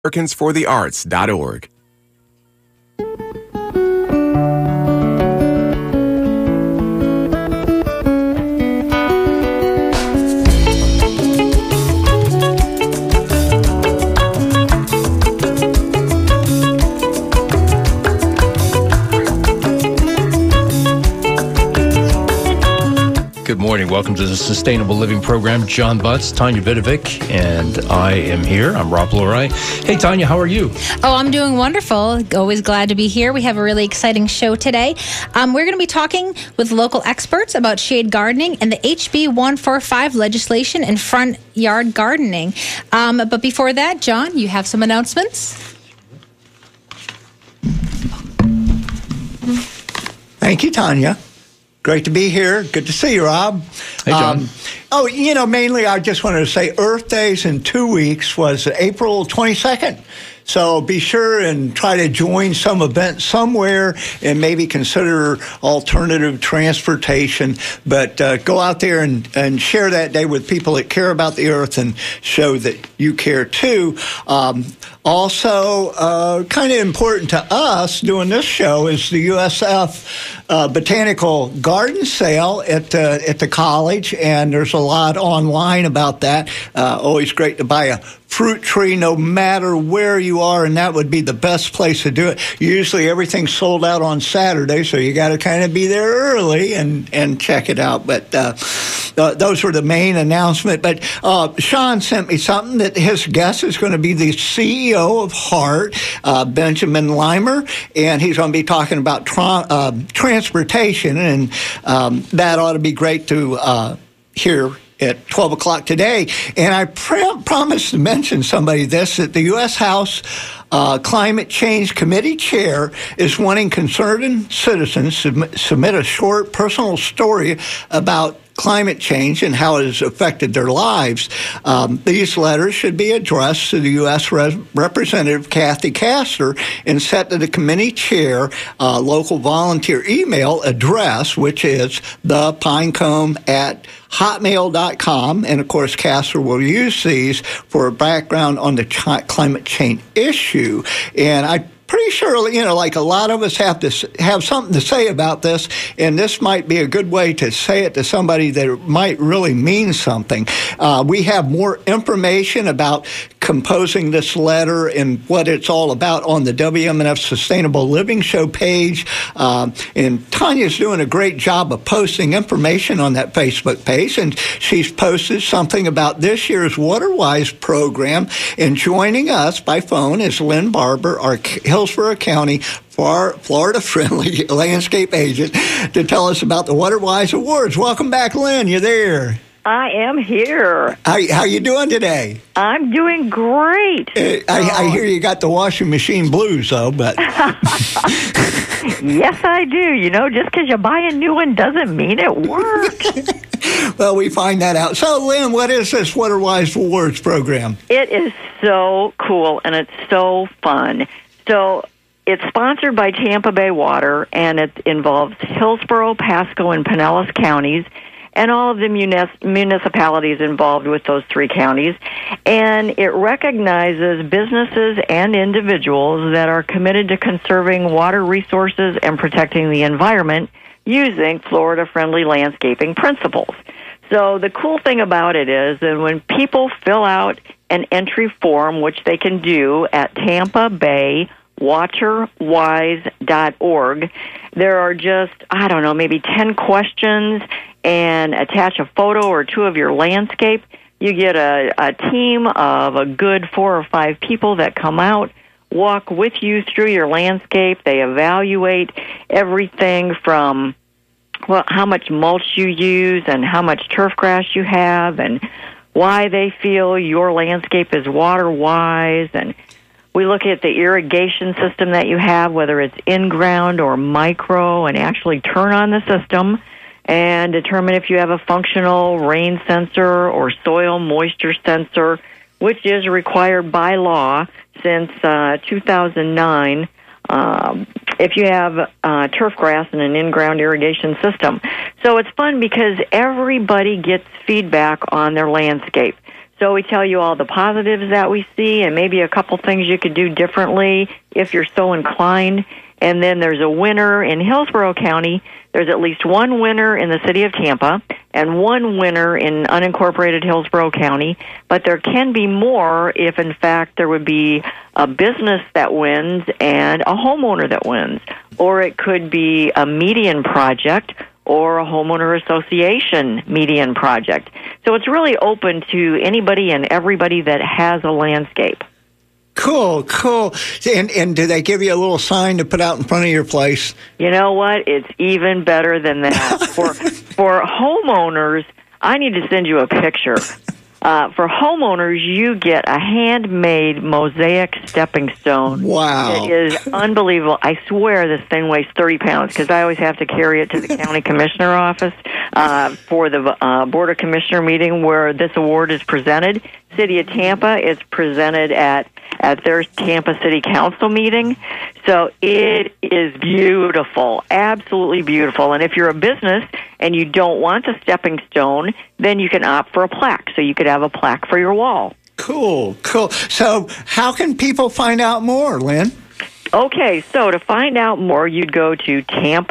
AmericansForTheArts.org. Good morning. Welcome to the Sustainable Living Program. John Butts, Tanya Vidovic, and I am here. I'm Rob Loray. Hey, Tanya, how are you? Oh, I'm doing wonderful. Always glad to be here. We have a really exciting show today. We're going to be talking with local experts about shade gardening and the HB 145 legislation in front yard gardening. But before that, John, you have some announcements? Thank you, Tanya. Great to be here. Good to see you, Rob. Hey, John. Mainly I just wanted to say Earth Days in 2 weeks was April 22nd. So be sure and try to join some event somewhere and maybe consider alternative transportation. But go out there and share that day with people that care about the earth and show that you care too. Also, kind of important to us doing this show is the USF Botanical Garden Sale at the college, and there's a lot online about that. Always great to buy a fruit tree no matter where you are, and that would be the best place to do it. Usually everything's sold out on Saturday, so you got to kind of be there early and check it out. But those were the main announcement. But Sean sent me something that his guest is going to be the CEO of HART, Benjamin Limer, and he's going to be talking about transportation, and that ought to be great to hear at 12 o'clock today. And I promised to mention that the U.S. House Climate Change Committee chair is wanting concerned citizens to submit a short personal story about climate change and how it has affected their lives. These letters should be addressed to the U.S. Representative Kathy Castor and sent to the committee chair local volunteer email address, which is thepinecomb@hotmail.com. And, of course, Castor will use these for a background on the climate change issue. And I pretty sure, like a lot of us have something to say about this, and this might be a good way to say it to somebody that might really mean something. We have more information about composing this letter and what it's all about on the WMNF Sustainable Living Show page. And Tanya's doing a great job of posting information on that Facebook page, and she's posted something about this year's WaterWise program. And joining us by phone is Lynn Barber, our Hillsborough County Florida-friendly landscape agent, to tell us about the WaterWise Awards. Welcome back, Lynn. You there? I am here. How you doing today? I'm doing great. I hear you got the washing machine blues, though, but... Yes, I do. Just because you buy a new one doesn't mean it works. Well, we find that out. So, Lynn, what is this WaterWise Awards program? It is so cool, and it's so fun. So, it's sponsored by Tampa Bay Water, and it involves Hillsborough, Pasco, and Pinellas counties, and all of the municipalities involved with those three counties. And it recognizes businesses and individuals that are committed to conserving water resources and protecting the environment using Florida-friendly landscaping principles. So the cool thing about it is that when people fill out an entry form, which they can do at TampaBayWaterWise.org, there are just, maybe 10 questions, and attach a photo or two of your landscape. You get a team of a good 4 or 5 people that come out, walk with you through your landscape. They evaluate everything from how much mulch you use and how much turf grass you have and why they feel your landscape is water-wise. And we look at the irrigation system that you have, whether it's in-ground or micro, and actually turn on the system and determine if you have a functional rain sensor or soil moisture sensor, which is required by law since 2009 if you have turf grass and an in-ground irrigation system. So it's fun because everybody gets feedback on their landscape. So we tell you all the positives that we see and maybe a couple things you could do differently if you're so inclined. And then there's a winner in Hillsborough County. There's at least one winner in the city of Tampa and one winner in unincorporated Hillsborough County. But there can be more if, in fact, there would be a business that wins and a homeowner that wins. Or it could be a median project or a homeowner association median project. So it's really open to anybody and everybody that has a landscape. Cool. And do they give you a little sign to put out in front of your place? You know what? It's even better than that. For homeowners, I need to send you a picture. For homeowners, you get a handmade mosaic stepping stone. Wow. It is unbelievable. I swear this thing weighs 30 pounds because I always have to carry it to the county commissioner office for the Board of Commissioner meeting where this award is presented. City of Tampa is presented at their Tampa City Council meeting. So it is beautiful, absolutely beautiful. And if you're a business and you don't want a stepping stone, then you can opt for a plaque. So you could have a plaque for your wall. Cool. So how can people find out more, Lynn? Okay, so to find out more, you'd go to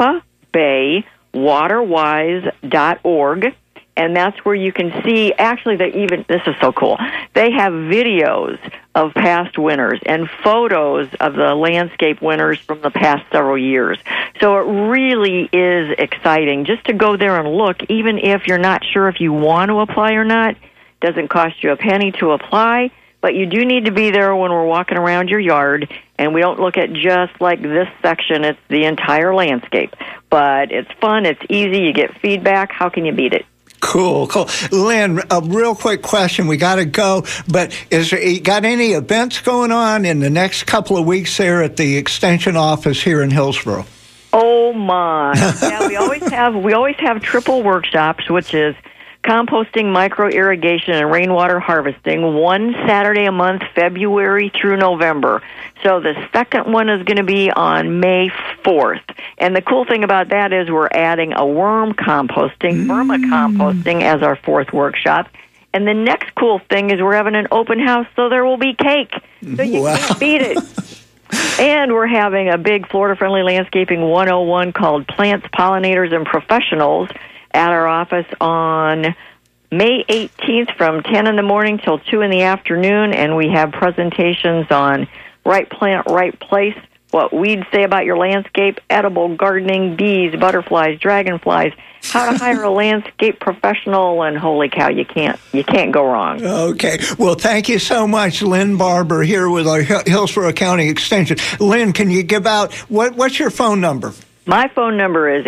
tampabaywaterwise.org. And that's where you can see, actually, this is so cool. They have videos of past winners and photos of the landscape winners from the past several years. So it really is exciting just to go there and look, even if you're not sure if you want to apply or not. It doesn't cost you a penny to apply, but you do need to be there when we're walking around your yard, and we don't look at just like this section. It's the entire landscape. But it's fun. It's easy. You get feedback. How can you beat it? Cool. Lynn, a real quick question. We got to go, but you got any events going on in the next couple of weeks there at the Extension office here in Hillsborough? Oh, my. Yeah, we always have triple workshops, which is composting, micro-irrigation, and rainwater harvesting, one Saturday a month, February through November. So the second one is going to be on May 4th. And the cool thing about that is we're adding a worm composting, vermicomposting as our fourth workshop. And the next cool thing is we're having an open house, so there will be cake. So you can't beat it. And we're having a big Florida-friendly landscaping 101 called Plants, Pollinators, and Professionals at our office on May 18th from 10 in the morning till 2 in the afternoon. And we have presentations on right plant, right place, what we'ds say about your landscape, edible gardening, bees, butterflies, dragonflies, how to hire a landscape professional, and holy cow, you can't go wrong. Okay. Well, thank you so much, Lynn Barber, here with our Hillsborough County Extension. Lynn, can you give out, what's your phone number? My phone number is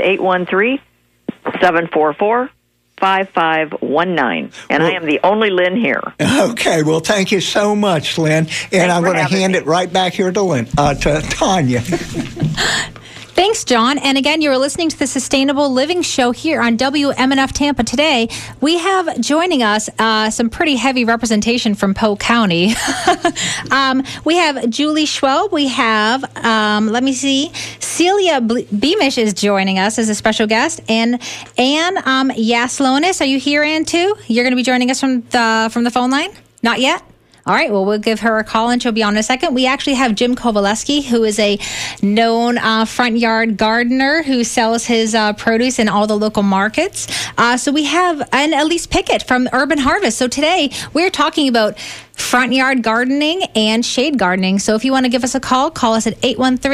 813-744-5519, and I am the only Lynn here. Okay, well, thank you so much, Lynn. And I'm going to hand it right back here to Tanya. Thanks, John. And again, you're listening to the Sustainable Living Show here on WMNF Tampa. Today, we have joining us some pretty heavy representation from Polk County. We have Julie Schwab. We have, Celia Beamish is joining us as a special guest. And Ann Yaslonis, are you here, Ann, too? You're going to be joining us from the phone line? Not yet? All right, well, we'll give her a call, and she'll be on in a second. We actually have Jim Kovaleski, who is a known front yard gardener who sells his produce in all the local markets. So we have Elise Pickett from Urban Harvest. So today, we're talking about front yard gardening and shade gardening. So if you want to give us a call us at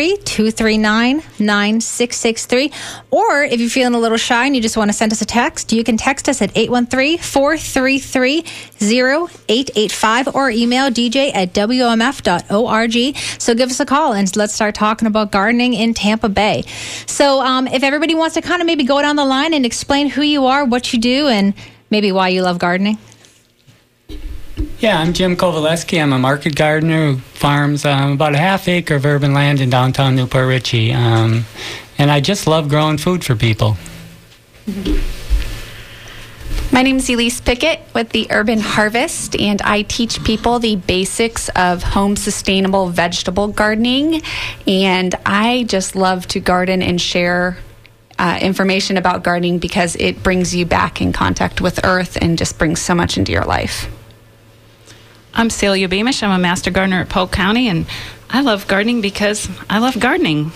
813-239-9663. Or if you're feeling a little shy and you just want to send us a text, you can text us at 813-433-0885 or email dj@wmf.org. So give us a call and let's start talking about gardening in Tampa Bay. So if everybody wants to kind of maybe go down the line and explain who you are, what you do, and maybe why you love gardening. Yeah, I'm Jim Kovaleski. I'm a market gardener who farms about a half acre of urban land in downtown Newport Richey. And I just love growing food for people. My name is Elise Pickett with the Urban Harvest, and I teach people the basics of home sustainable vegetable gardening. And I just love to garden and share information about gardening because it brings you back in contact with earth and just brings so much into your life. I'm Celia Beamish. I'm a master gardener at Polk County, and I love gardening because I love gardening.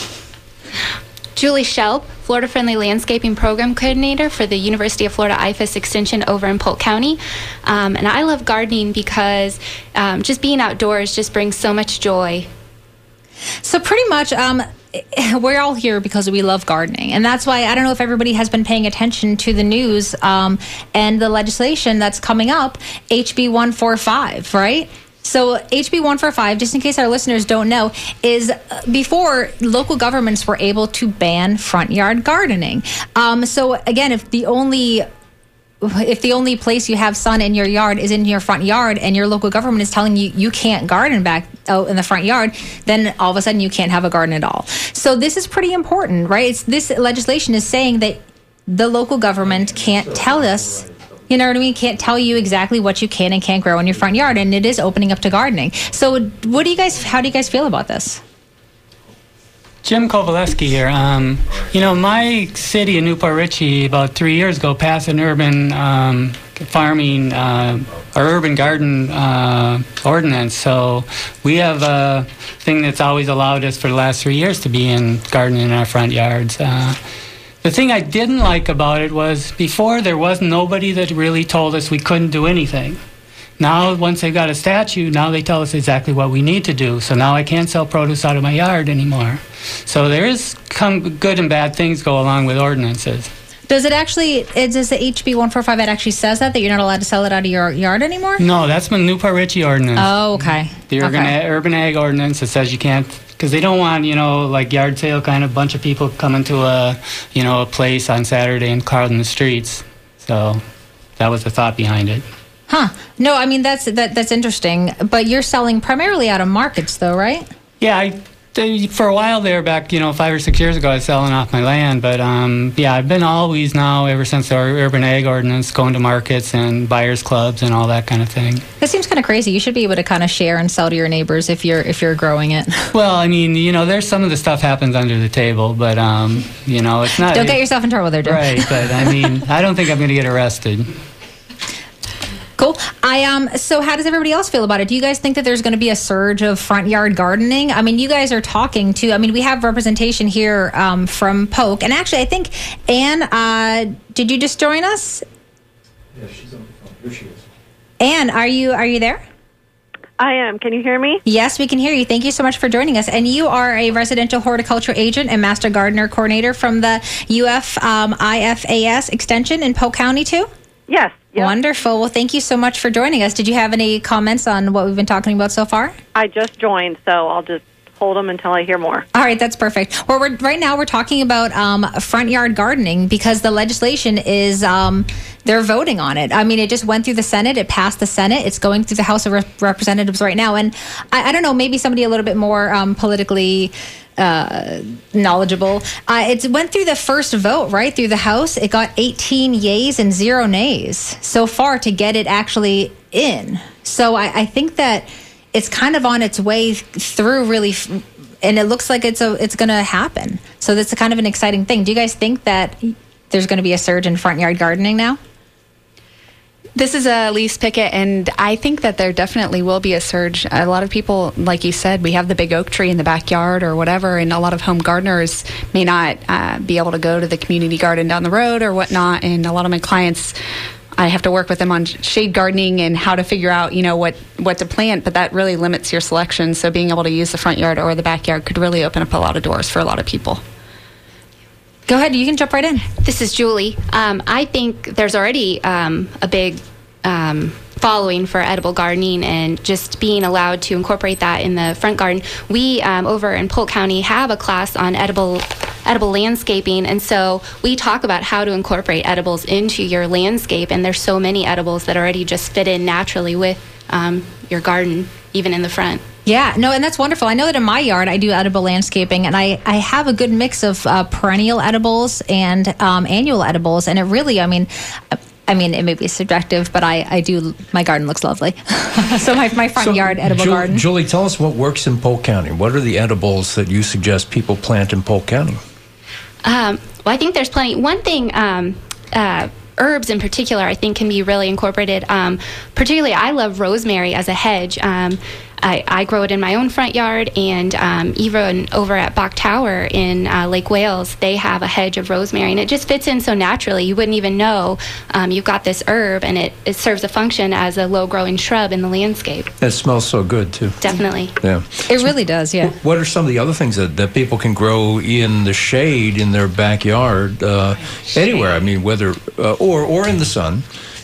Julie Shelp, Florida Friendly Landscaping Program Coordinator for the University of Florida IFAS Extension over in Polk County. And I love gardening because just being outdoors just brings so much joy. So pretty much, we're all here because we love gardening. And that's why I don't know if everybody has been paying attention to the news and the legislation that's coming up, HB 145, right? So HB 145, just in case our listeners don't know, is before local governments were able to ban front yard gardening. So again, if the only place you have sun in your yard is in your front yard and your local government is telling you you can't garden back out in the front yard, then all of a sudden you can't have a garden at all. So this is pretty important, right? This legislation is saying that the local government can't tell us, you know what I mean? Can't tell you exactly what you can and can't grow in your front yard, and it is opening up to gardening. So how do you guys feel about this? Jim Kovaleski here. My city in Newport Richey about 3 years ago passed an urban farming or urban garden ordinance. So we have a thing that's always allowed us for the last 3 years to be in gardening in our front yards. The thing I didn't like about it was before there was nobody that really told us we couldn't do anything. Now, once they've got a statute, now they tell us exactly what we need to do. So now I can't sell produce out of my yard anymore. So there is good and bad things go along with ordinances. Does the HB 145 it actually says that you're not allowed to sell it out of your yard anymore? No, that's the Newport Richey ordinance. Oh, okay. The urban ag ordinance that says you can't, because they don't want, like yard sale kind of bunch of people coming to a place on Saturday and crowding the streets. So that was the thought behind it. Huh. No, I mean, that's interesting. But you're selling primarily out of markets, though, right? Yeah, for a while there, back 5 or 6 years ago, I was selling off my land. But I've been always now, ever since the urban ag ordinance, going to markets and buyers clubs and all that kind of thing. That seems kind of crazy. You should be able to kind of share and sell to your neighbors if you're growing it. Well, I mean, there's some of the stuff happens under the table, but it's not. Don't get yourself in trouble there, Jim. Right, but I mean, I don't think I'm going to get arrested. Cool. So how does everybody else feel about it? Do you guys think that there's going to be a surge of front yard gardening? I mean, you guys are talking to, we have representation here from Polk. And actually, I think, Anne, did you just join us? Yeah, she's on the phone. Here she is. Anne, are you there? I am. Can you hear me? Yes, we can hear you. Thank you so much for joining us. And you are a residential horticulture agent and master gardener coordinator from the UF IFAS Extension in Polk County, too? Yes. Yep. Wonderful. Well, thank you so much for joining us. Did you have any comments on what we've been talking about so far? I just joined, so I'll just hold them until I hear more. All right, that's perfect. Well, right now we're talking about front yard gardening because the legislation is, they're voting on it. I mean, it just went through the Senate. It passed the Senate. It's going through the House of Representatives right now. And I don't know, maybe somebody a little bit more politically knowledgeable. It went through the first vote, right, through the House. It got 18 yays and 0 nays so far to get it actually in. So I think that it's kind of on its way through, really, and it looks like it's going to happen. So that's kind of an exciting thing. Do you guys think that there's going to be a surge in front yard gardening now? This is Elise Pickett, and I think that there definitely will be a surge. A lot of people, like you said, we have the big oak tree in the backyard or whatever, and a lot of home gardeners may not be able to go to the community garden down the road or whatnot. And a lot of my clients, I have to work with them on shade gardening and how to figure out, what to plant, but that really limits your selection. So being able to use the front yard or the backyard could really open up a lot of doors for a lot of people. Go ahead. You can jump right in. This is Julie. I think there's already a big following for edible gardening and just being allowed to incorporate that in the front garden. We over in Polk County have a class on edible landscaping, and so we talk about how to incorporate edibles into your landscape, and there's so many edibles that already just fit in naturally with your garden, even in the front. Yeah, no, and that's wonderful. I know that in my yard I do edible landscaping, and I have a good mix of perennial edibles and annual edibles, and it really, I mean, it may be subjective, but I do, my garden looks lovely. So my front yard edible garden. Julie, tell us what works in Polk County. What are the edibles that you suggest people plant in Polk County? Well, I think there's plenty. One thing herbs in particular, I think, can be really incorporated. Particularly, I love rosemary as a hedge. I grow it in my own front yard, and even over at Bach Tower in Lake Wales, they have a hedge of rosemary, and it just fits in so naturally. You wouldn't even know you've got this herb, and it serves a function as a low-growing shrub in the landscape. It smells so good, too. Definitely. Yeah. It really does, yeah. What are some of the other things that people can grow in the shade in their backyard, anywhere? I mean, whether, or in the sun.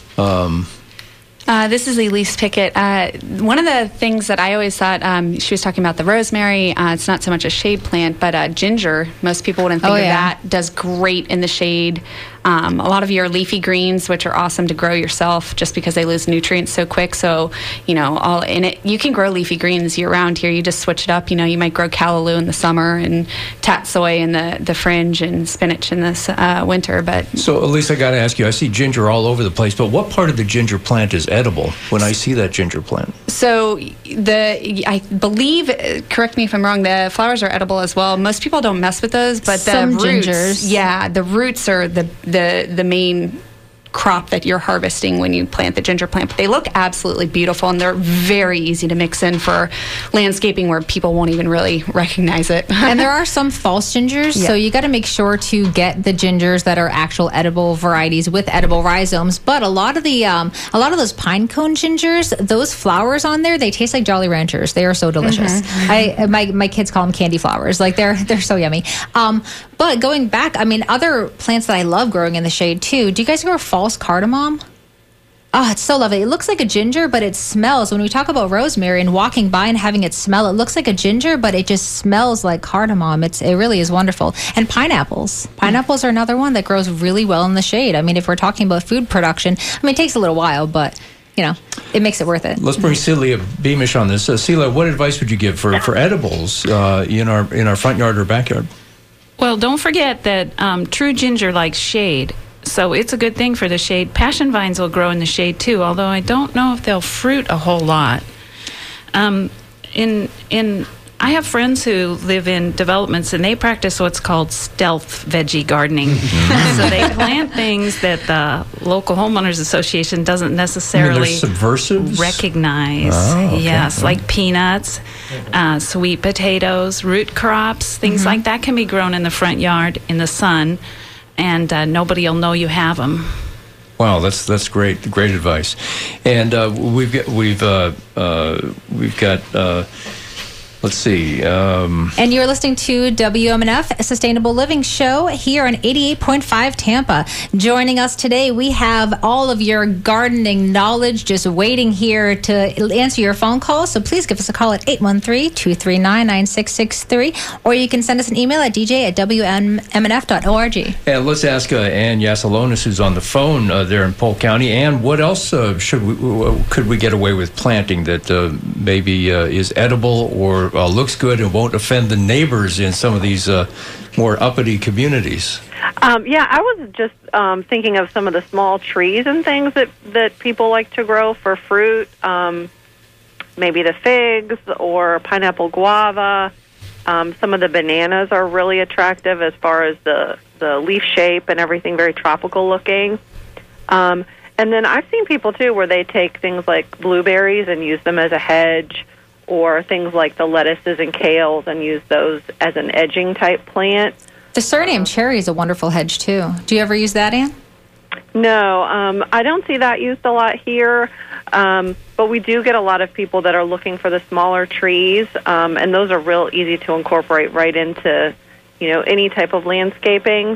This is Elise Pickett. One of the things that I always thought, she was talking about the rosemary. It's not so much a shade plant, but ginger. Most people wouldn't think of that. Does great in the shade. A lot of your leafy greens, which are awesome to grow yourself just because they lose nutrients so quick. So, all in it. You can grow leafy greens year round here. You just switch it up. You might grow callaloo in the summer and tatsoi in the fringe and spinach in this winter. But so, Elise, I got to ask you, I see ginger all over the place, but what part of the ginger plant is edible when I see that ginger plant? So, I believe, correct me if I'm wrong, the flowers are edible as well. Most people don't mess with those, but some the roots, gingers. the roots are the main crop that you're harvesting when you plant the ginger plant. But they look absolutely beautiful, and they're very easy to mix in for landscaping where people won't even really recognize it. And there are some false gingers, so you got to make sure to get the gingers that are actual edible varieties with edible rhizomes. But a lot of those pine cone gingers, those flowers on there, they taste like Jolly Ranchers. They are so delicious. My kids call them candy flowers. Like they're so yummy. But going back, I mean, other plants that I love growing in the shade too. Do you guys grow false cardamom? Oh, it's so lovely. It looks like a ginger, but it smells. When we talk about rosemary and walking by and having it smell, it looks like a ginger, but it just smells like cardamom. It really is wonderful. And pineapples. Pineapples are another one that grows really well in the shade. I mean, if we're talking about food production, I mean, it takes a little while, but it makes it worth it. Let's bring Celia Beamish on this. Celia, what advice would you give for edibles in our front yard or backyard? Well, don't forget that true ginger likes shade, so it's a good thing for the shade. Passion vines will grow in the shade too, although I don't know if they'll fruit a whole lot. I have friends who live in developments, and they practice what's called stealth veggie gardening. So they plant things that the local homeowners association doesn't necessarily subversives? recognize. Yes, like peanuts, sweet potatoes, root crops, things like that can be grown in the front yard in the sun, and nobody will know you have them. Wow, that's great advice. And we've got. Let's see. And you're listening to WMNF, a Sustainable Living Show here on 88.5 Tampa. Joining us today, we have all of your gardening knowledge just waiting here to answer your phone calls. So please give us a call at 813-239-9663, or you can send us an email at dj@wmnf.org. And let's ask Ann Yasalonis, who's on the phone there in Polk County. Ann, what else could we get away with planting that maybe is edible or looks good and won't offend the neighbors in some of these more uppity communities? I was just thinking of some of the small trees and things that people like to grow for fruit. Maybe the figs or pineapple guava. Some of the bananas are really attractive as far as the leaf shape and everything, very tropical looking. And then I've seen people, too, where they take things like blueberries and use them as a hedge, or things like the lettuces and kales and use those as an edging type plant. The Suriname cherry is a wonderful hedge, too. Do you ever use that, Ann? No, I don't see that used a lot here, but we do get a lot of people that are looking for the smaller trees, and those are real easy to incorporate right into, any type of landscaping.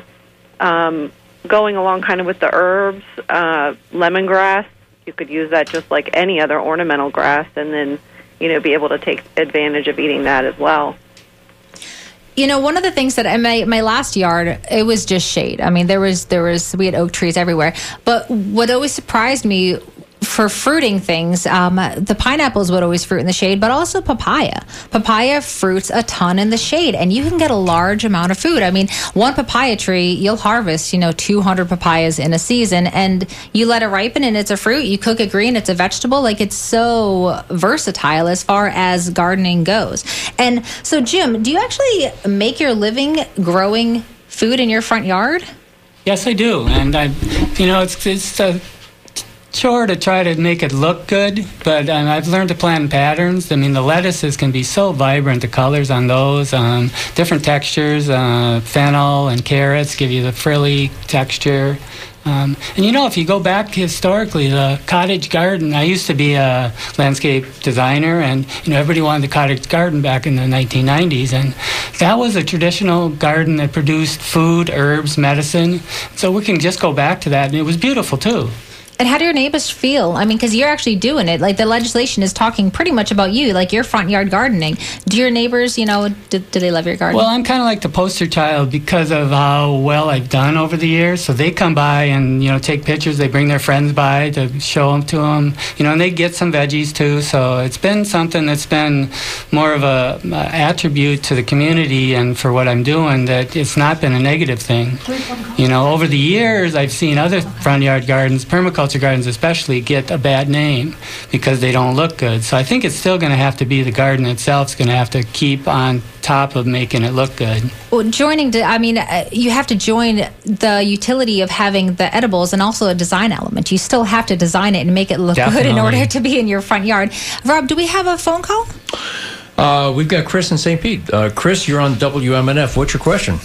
Going along kind of with the herbs, lemongrass, you could use that just like any other ornamental grass, and then be able to take advantage of eating that as well. One of the things that in my last yard, it was just shade. I mean, we had oak trees everywhere. But what always surprised me for fruiting things, the pineapples would always fruit in the shade, but also papaya. Papaya fruits a ton in the shade, and you can get a large amount of food. I mean, one papaya tree, you'll harvest, 200 papayas in a season, and you let it ripen and it's a fruit. You cook it green, it's a vegetable. Like, it's so versatile as far as gardening goes. And so, Jim, do you actually make your living growing food in your front yard? Yes, I do. And I've It's a chore to try to make it look good, but I've learned to plant in patterns. I mean, the lettuces can be so vibrant, the colors on those, different textures. Fennel and carrots give you the frilly texture. And if you go back historically, the cottage garden, I used to be a landscape designer, and everybody wanted the cottage garden back in the 1990s, and that was a traditional garden that produced food, herbs, medicine. So we can just go back to that, and it was beautiful too. And how do your neighbors feel? I mean, because you're actually doing it. Like, the legislation is talking pretty much about you, like your front yard gardening. Do your neighbors, do they love your garden? Well, I'm kind of like the poster child because of how well I've done over the years. So they come by and, take pictures. They bring their friends by to show them to them. And they get some veggies too. So it's been something that's been more of a attribute to the community and for what I'm doing, that it's not been a negative thing. Over the years, I've seen other front yard gardens, permaculture gardens especially, get a bad name because they don't look good. So I think it's still going to have to be the garden itself is going to have to keep on top of making it look good. Well, you have to join the utility of having the edibles and also a design element. You still have to design it and make it look good in order to be in your front yard. Rob, do we have a phone call? We've got Chris in St. Pete. Chris, you're on WMNF. What's your question?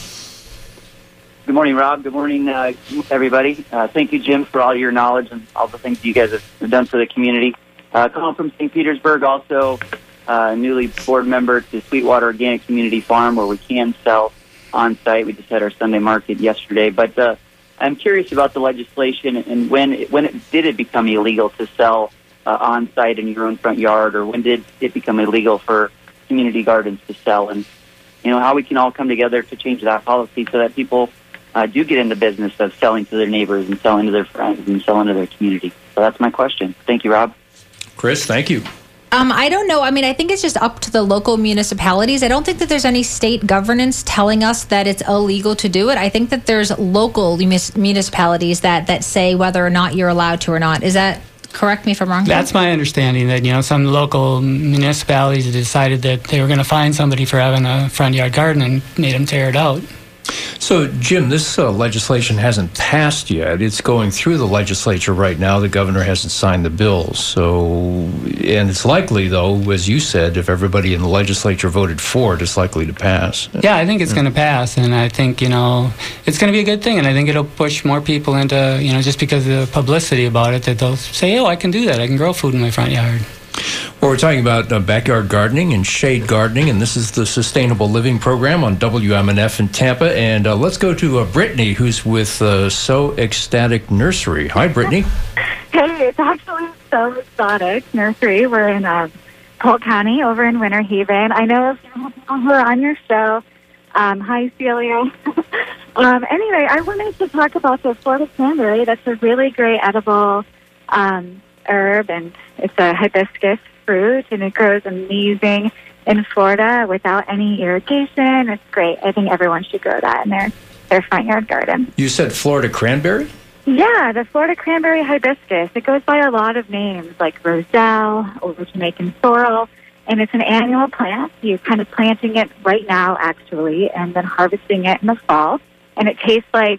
Good morning, Rob. Good morning, everybody. Thank you, Jim, for all your knowledge and all the things you guys have done for the community. Calling from St. Petersburg, also newly board member to Sweetwater Organic Community Farm, where we can sell on-site. We just had our Sunday market yesterday. But I'm curious about the legislation and when did it become illegal to sell on-site in your own front yard, or when did it become illegal for community gardens to sell? And, how we can all come together to change that policy so that people do get in the business of selling to their neighbors and selling to their friends and selling to their community. So that's my question. Thank you, Rob. Chris, thank you. I don't know. I think it's just up to the local municipalities. I don't think that there's any state governance telling us that it's illegal to do it. I think that there's local municipalities that say whether or not you're allowed to or not. Is that, correct me if I'm wrong? That's my understanding, that, some local municipalities decided that they were going to fine somebody for having a front yard garden and made them tear it out. So, Jim, this legislation hasn't passed yet. It's going through the legislature right now. The governor hasn't signed the bill. So, and it's likely, though, as you said, if everybody in the legislature voted for it, it's likely to pass. Yeah, I think it's going to pass. And I think, it's going to be a good thing. And I think it'll push more people into, just because of the publicity about it, that they'll say, I can do that. I can grow food in my front yard. Well, we're talking about backyard gardening and shade gardening, and this is the Sustainable Living Program on WMNF in Tampa. And let's go to Brittany, who's with So Ecstatic Nursery. Hi, Brittany. Hey, it's actually So Exotic Nursery. We're in Polk County over in Winter Haven. I know a few people who are on your show. Hi, Celia. Anyway, I wanted to talk about the Florida cranberry. That's a really great edible herb, and it's a hibiscus fruit, and it grows amazing in Florida without any irrigation. It's great. I think everyone should grow that in their front yard garden. You said Florida cranberry? Yeah, the Florida cranberry hibiscus. It goes by a lot of names, like roselle or Jamaican sorrel, and it's an annual plant. You're kind of planting it right now, actually, and then harvesting it in the fall, and it tastes like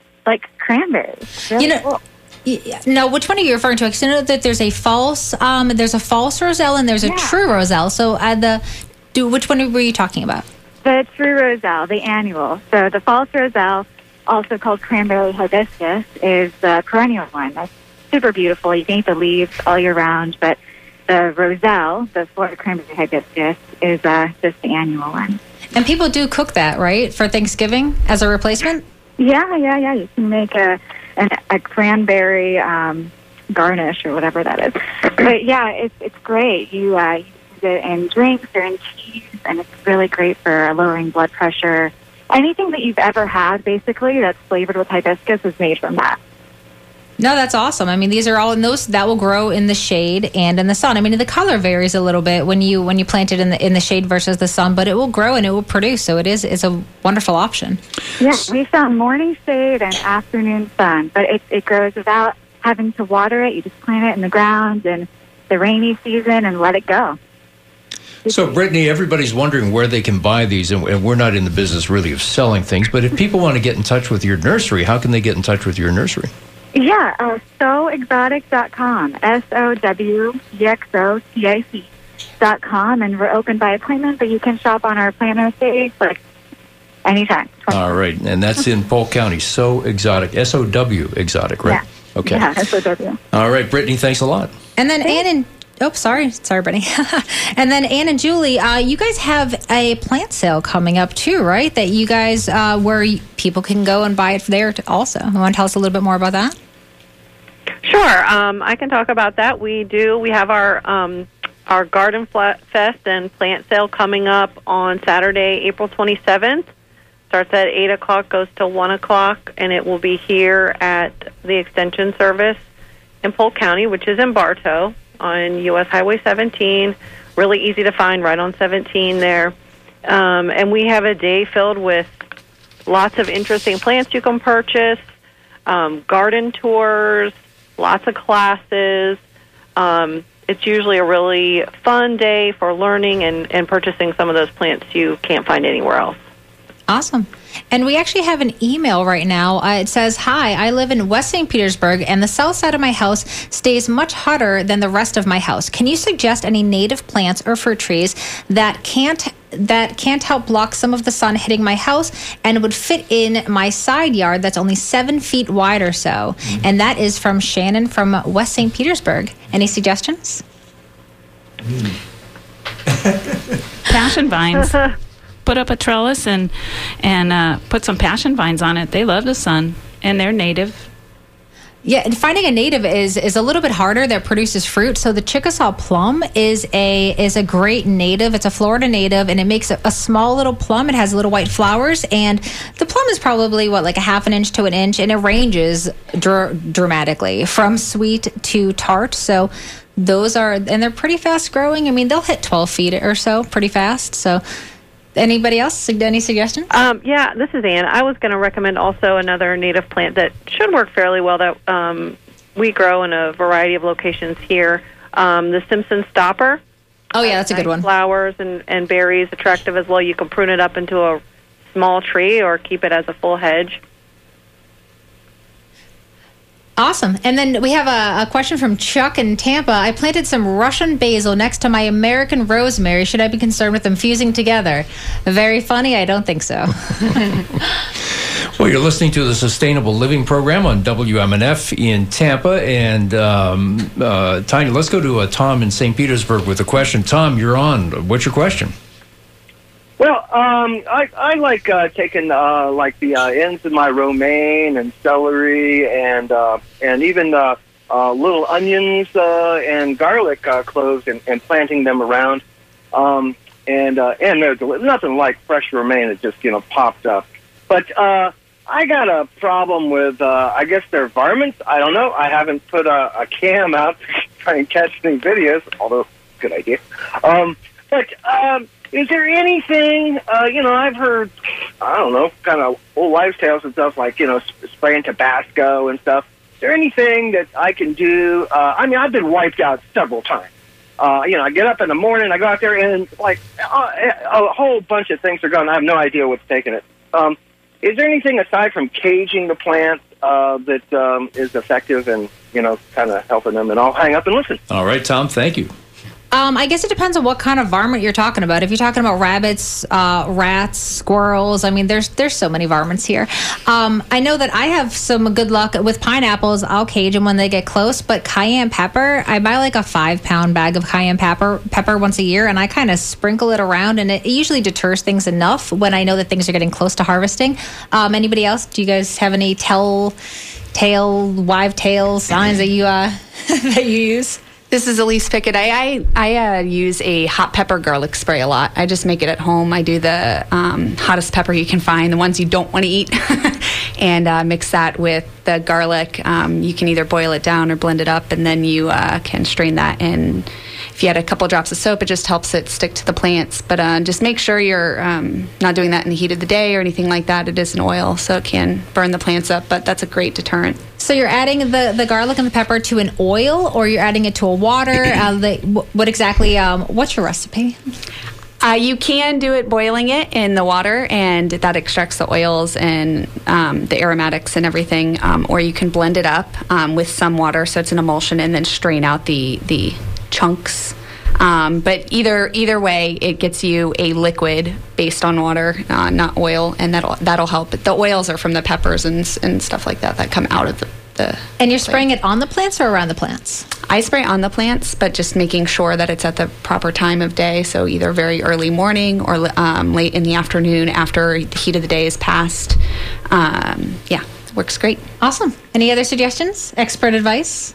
cranberries. Really cool. No, which one are you referring to? Because I know that there's a false roselle and there's a true roselle. So which one were you talking about? The true roselle, the annual. So the false roselle, also called cranberry hibiscus, is the perennial one. That's super beautiful. You can eat the leaves all year round, but the roselle, the Florida cranberry hibiscus, is just the annual one. And people do cook that, right, for Thanksgiving as a replacement? Yeah. You can make a cranberry garnish or whatever that is. But yeah, it's great. You use it in drinks or in teas, and it's really great for lowering blood pressure. Anything that you've ever had, basically, that's flavored with hibiscus is made from that. No, that's awesome. I mean, these are all in those that will grow in the shade and in the sun. I mean, the color varies a little bit when you plant it in the shade versus the sun, but it will grow and it will produce. So it's a wonderful option. Yeah, we found morning shade and afternoon sun, but it grows without having to water it. You just plant it in the ground in the rainy season and let it go. So, Brittany, everybody's wondering where they can buy these, and we're not in the business really of selling things, but if people want to get in touch with your nursery, how can they get in touch with your nursery? Yeah, sowexotic.com, SOWEXOTIC.com, and we're open by appointment, but you can shop on our planner page, like, anytime. All right, and that's in Polk County, So Exotic, S-O-W Exotic, right? Yeah. Okay. Yeah, SOW. All right, Brittany, thanks a lot. And then Ann and sorry, Brittany. And then Ann and Julie, you guys have a plant sale coming up too, right? That you guys where people can go and buy it there also. You want to tell us a little bit more about that? Sure, I can talk about that. We have our Garden Fest and plant sale coming up on Saturday, April 27th. Starts at 8 o'clock, goes till 1 o'clock, and it will be here at the Extension Service in Polk County, which is in Bartow on U.S. Highway 17. Really easy to find, right on 17 there. And we have a day filled with lots of interesting plants you can purchase, garden tours, lots of classes. It's usually a really fun day for learning and purchasing some of those plants you can't find anywhere else. Awesome. And we actually have an email right now. It says, "Hi, I live in West St. Petersburg, and the south side of my house stays much hotter than the rest of my house. Can you suggest any native plants or fruit trees that can't help block some of the sun hitting my house and would fit in my side yard that's only 7 feet wide or so?" And that is from Shannon from West St. Petersburg. Any suggestions? Passion vines. Put up a trellis and put some passion vines on it. They love the sun, and they're native. Yeah, and finding a native is a little bit harder that produces fruit. So the Chickasaw plum is a great native. It's a Florida native, and it makes a small little plum. It has little white flowers, and the plum is probably like a half an inch to an inch, and it ranges dramatically from sweet to tart. So those and they're pretty fast growing. I mean, they'll hit 12 feet or so pretty fast. So. Anybody else? Any suggestions? Yeah, this is Ann. I was going to recommend also another native plant that should work fairly well that we grow in a variety of locations here. The Simpson Stopper. Oh, yeah, that's a good one. Flowers and berries, attractive as well. You can prune it up into a small tree or keep it as a full hedge. Awesome. And then we have a question from Chuck in Tampa. I planted some Russian basil next to my American rosemary. Should I be concerned with them fusing together? Very funny. I don't think so. Well, you're listening to the Sustainable Living Program on WMNF in Tampa. And Tanya, let's go to Tom in St. Petersburg with a question. Tom, you're on. What's your question? Well, I like taking like the ends of my romaine and celery and even little onions and garlic cloves and planting them around. And there's nothing like fresh romaine that just popped up. But I got a problem with I guess they're varmints. I don't know. I haven't put a cam out to try and catch any videos, although good idea. Is there anything, I've heard, I don't know, kind of old wives' tales and stuff like, spraying Tabasco and stuff. Is there anything that I can do? I've been wiped out several times. I get up in the morning, I go out there, and a whole bunch of things are gone. I have no idea what's taking it. Is there anything aside from caging the plant that is effective and, kind of helping them? And I'll hang up and listen. All right, Tom, thank you. I guess it depends on what kind of varmint you're talking about. If you're talking about rabbits, rats, squirrels, there's so many varmints here. I know that I have some good luck with pineapples. I'll cage them when they get close, but cayenne pepper, I buy like a 5-pound bag of cayenne pepper once a year, and I kind of sprinkle it around, and it usually deters things enough when I know that things are getting close to harvesting. Anybody else? Do you guys have any wive tail signs that you that you use? This is Elise Pickett. I use a hot pepper garlic spray a lot. I just make it at home. I do the hottest pepper you can find, the ones you don't want to eat, and mix that with the garlic. You can either boil it down or blend it up, and then you can strain that. And if you add a couple drops of soap, it just helps it stick to the plants. But just make sure you're not doing that in the heat of the day or anything like that. It is an oil, so it can burn the plants up, but that's a great deterrent. So you're adding the garlic and the pepper to an oil, or you're adding it to a water? What exactly? What's your recipe? You can do it boiling it in the water, and that extracts the oils and the aromatics and everything. Or you can blend it up with some water, so it's an emulsion, and then strain out the chunks. But either way, it gets you a liquid based on water, not oil, and that'll help. The oils are from the peppers and stuff like that come out of the. And you're spraying it on the plants or around the plants? I spray on the plants, but just making sure that it's at the proper time of day. So either very early morning or late in the afternoon after the heat of the day is passed. It works great. Awesome. Any other suggestions? Expert advice?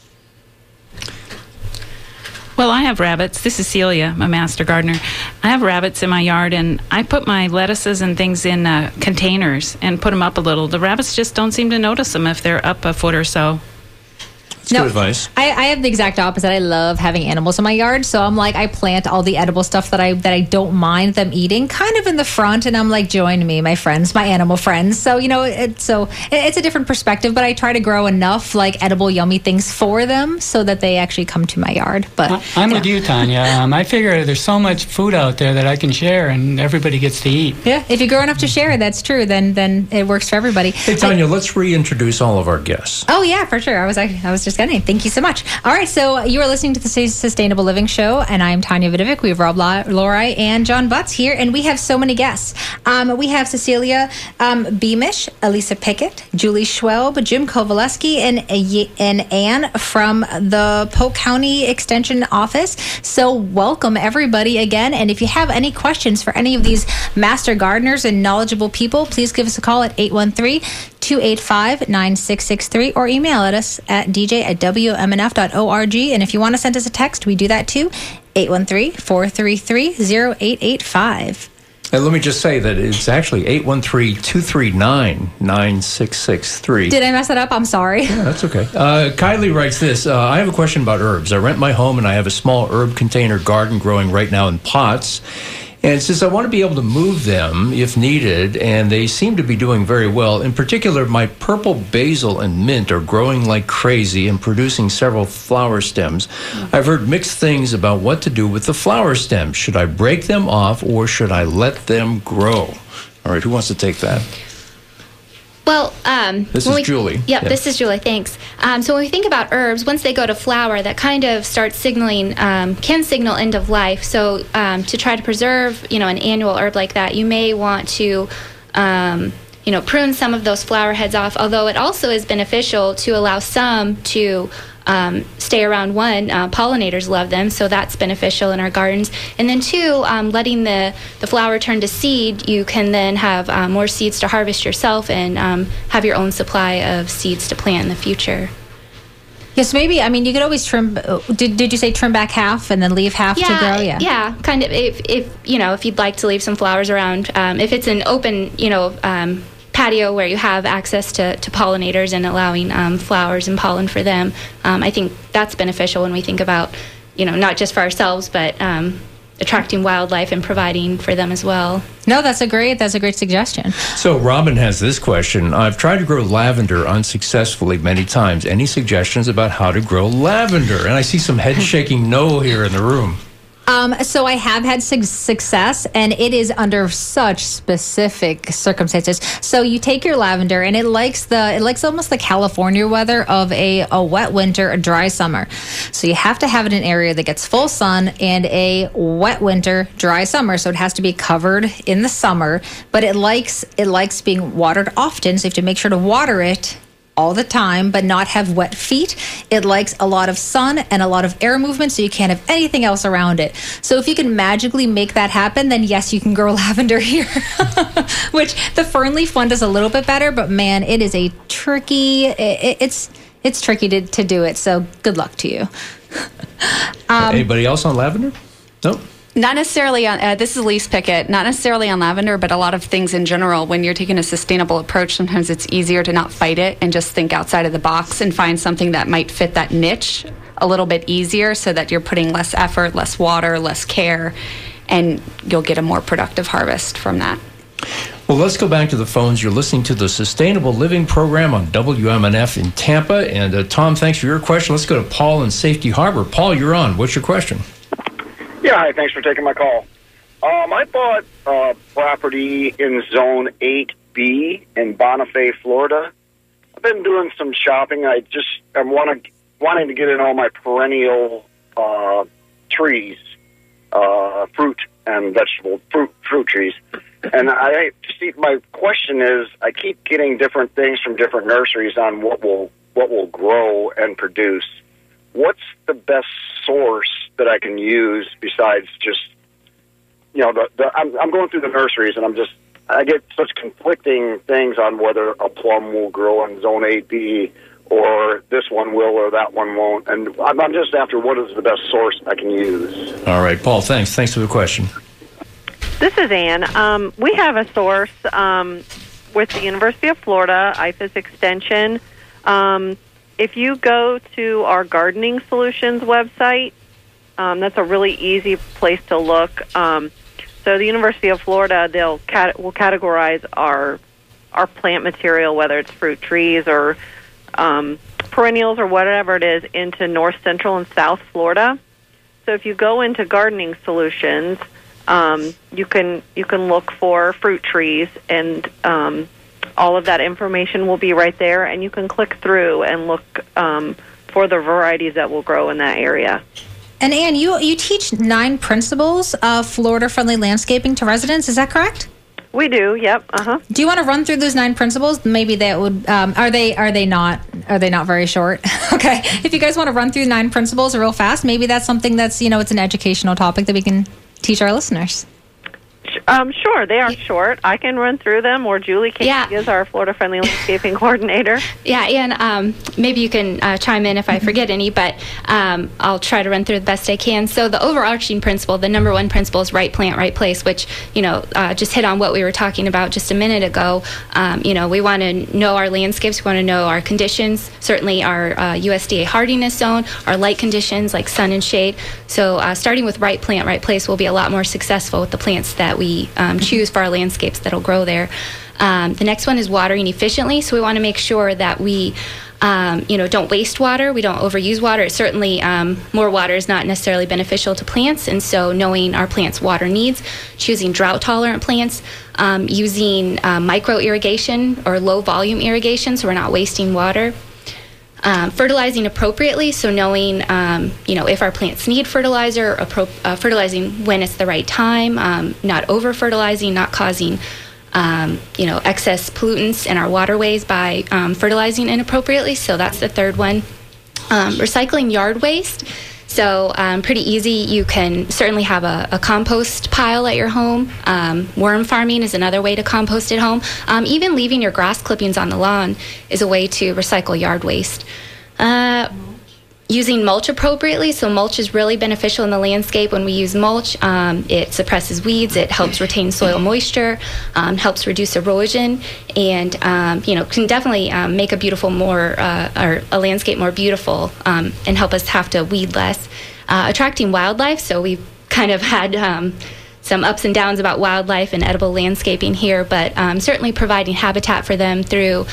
Well, I have rabbits. This is Celia, a master gardener. I have rabbits in my yard, and I put my lettuces and things in containers and put them up a little. The rabbits just don't seem to notice them if they're up a foot or so. That's good advice. I have the exact opposite. I love having animals in my yard, so I'm like, I plant all the edible stuff that I don't mind them eating, kind of in the front, and I'm like, join me, my friends, my animal friends. So it's a different perspective, but I try to grow enough like edible, yummy things for them so that they actually come to my yard. But I'm with you, Tanya. I figure there's so much food out there that I can share, and everybody gets to eat. Yeah, if you grow enough to share, that's true. Then it works for everybody. Hey, Tanya, let's reintroduce all of our guests. Oh yeah, for sure. I was just getting it. Thank you so much. All right, so you are listening to the Sustainable Living Show, and I'm Tanya Vidovic. We have Rob Loray and John Butts here, and we have so many guests. We have Cecilia Beamish, Elisa Pickett, Julie Schwelb, Jim Kovaleski, and Ann from the Polk County Extension Office. So welcome, everybody, again. And if you have any questions for any of these master gardeners and knowledgeable people, please give us a call at 813-285-9663 or email at us at dj@wmnf.org. And if you want to send us a text, we do that too, 813-433-0885. And let me just say that it's actually 813-239-9663. Did I mess it up? I'm sorry. Yeah, that's okay. Kylie writes this. I have a question about herbs. I rent my home and I have a small herb container garden growing right now in pots. And since I want to be able to move them if needed, and they seem to be doing very well, in particular, my purple basil and mint are growing like crazy and producing several flower stems. I've heard mixed things about what to do with the flower stems. Should I break them off or should I let them grow? All right, who wants to take that? Well, this is Julie. Yep, this is Julie. Thanks. So when we think about herbs, once they go to flower, that kind of starts signaling, can signal end of life. So to try to preserve, an annual herb like that, you may want to, prune some of those flower heads off. Although it also is beneficial to allow some to stay around. One, pollinators love them, so that's beneficial in our gardens. And then two, letting the flower turn to seed, you can then have more seeds to harvest yourself and have your own supply of seeds to plant in the future. Yes, maybe. You could always trim. Did you say trim back half and then leave half to grow? Yeah, kind of. If you'd like to leave some flowers around, if it's an open, patio where you have access to pollinators and allowing flowers and pollen for them, I think that's beneficial when we think about, not just for ourselves, but attracting wildlife and providing for them as well. No, that's a great suggestion. So Robin has this question. I've tried to grow lavender unsuccessfully many times. Any suggestions about how to grow lavender? And I see some head shaking no here in the room. So I have had success, and it is under such specific circumstances. So you take your lavender, and it likes almost the California weather of a wet winter, a dry summer. So you have to have it in an area that gets full sun and a wet winter, dry summer. So it has to be covered in the summer, but it likes being watered often. So you have to make sure to water it all the time, but not have wet feet. It likes a lot of sun and a lot of air movement, so you can't have anything else around it. So if you can magically make that happen, then yes, you can grow lavender here. Which the fern leaf one does a little bit better, but man, it is a tricky, it's tricky to do it. So good luck to you. Anybody else on lavender? Nope. Not necessarily on, this is Elise Pickett, not necessarily on lavender, but a lot of things in general. When you're taking a sustainable approach, sometimes it's easier to not fight it and just think outside of the box and find something that might fit that niche a little bit easier so that you're putting less effort, less water, less care, and you'll get a more productive harvest from that. Well, let's go back to the phones. You're listening to the Sustainable Living Program on WMNF in Tampa. And Tom, thanks for your question. Let's go to Paul in Safety Harbor. Paul, you're on. What's your question? Yeah, hi, thanks for taking my call. I bought property in Zone 8B in Bonifay, Florida. I've been doing some shopping. I'm wanting to get in all my perennial trees, fruit and vegetable fruit trees. And my question is, I keep getting different things from different nurseries on what will grow and produce. What's the best source that I can use besides just, I'm going through the nurseries and I get such conflicting things on whether a plum will grow in Zone 8B or this one will or that one won't. And I'm just after what is the best source I can use. All right, Paul, thanks. Thanks for the question. This is Ann. We have a source with the University of Florida, IFAS Extension. If you go to our Gardening Solutions website, that's a really easy place to look. So the University of Florida, will categorize our plant material, whether it's fruit trees or perennials or whatever it is, into North, Central, and South Florida. So if you go into Gardening Solutions, you can look for fruit trees, and all of that information will be right there, and you can click through and look for the varieties that will grow in that area. And Ann, you teach 9 principles of Florida-friendly landscaping to residents. Is that correct? We do. Yep. Do you want to run through those 9 principles? Maybe that would. Are they not very short? Okay. If you guys want to run through 9 principles real fast, maybe that's something that's it's an educational topic that we can teach our listeners. Sure, they are short. I can run through them, or Julie Casey is our Florida Friendly Landscaping Coordinator. Yeah, and maybe you can chime in if I forget any, but I'll try to run through the best I can. So the overarching principle, the number 1 principle is right plant, right place, which, just hit on what we were talking about just a minute ago. We want to know our landscapes, we want to know our conditions, certainly our USDA hardiness zone, our light conditions like sun and shade. So starting with right plant, right place will be a lot more successful with the plants that we choose for our landscapes that'll grow there. The next one is watering efficiently. So we want to make sure that we don't waste water. We don't overuse water. Certainly, more water is not necessarily beneficial to plants. And so knowing our plants' water needs, choosing drought-tolerant plants, using micro-irrigation or low-volume irrigation so we're not wasting water. Fertilizing appropriately, so knowing, if our plants need fertilizer, fertilizing when it's the right time, not over-fertilizing, not causing, excess pollutants in our waterways by fertilizing inappropriately. So that's the third one. Recycling yard waste. So pretty easy. You can certainly have a compost pile at your home. Worm farming is another way to compost at home. Even leaving your grass clippings on the lawn is a way to recycle yard waste. Using mulch appropriately. So mulch is really beneficial in the landscape. When we use mulch, it suppresses weeds, it helps retain soil moisture, helps reduce erosion, and can definitely make a a landscape more beautiful and help us have to weed less. Attracting wildlife. So we've kind of had some ups and downs about wildlife and edible landscaping here, but certainly providing habitat for them through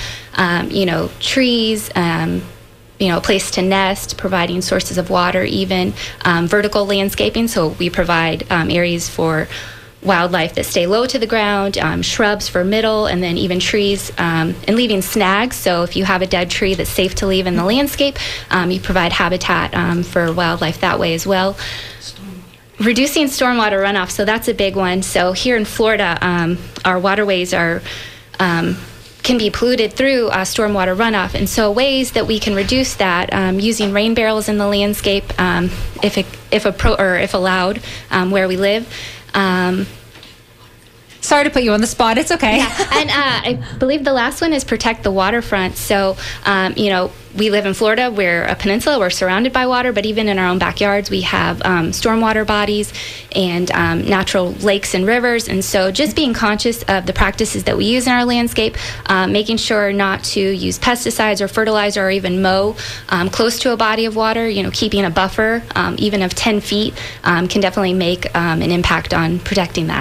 trees. A place to nest, providing sources of water, even vertical landscaping. So we provide areas for wildlife that stay low to the ground, shrubs for middle, and then even trees, and leaving snags. So if you have a dead tree that's safe to leave in the landscape, you provide habitat for wildlife that way as well. Reducing stormwater runoff, so that's a big one. So here in Florida, our waterways can be polluted through stormwater runoff, and so ways that we can reduce that using rain barrels in the landscape, if allowed, where we live. Sorry to put you on the spot. It's okay. Yeah. And I believe the last one is protect the waterfront. So, we live in Florida. We're a peninsula. We're surrounded by water, but even in our own backyards, we have stormwater bodies and natural lakes and rivers. And so just being conscious of the practices that we use in our landscape, making sure not to use pesticides or fertilizer or even mow close to a body of water, keeping a buffer, even of 10 feet, can definitely make an impact on protecting that.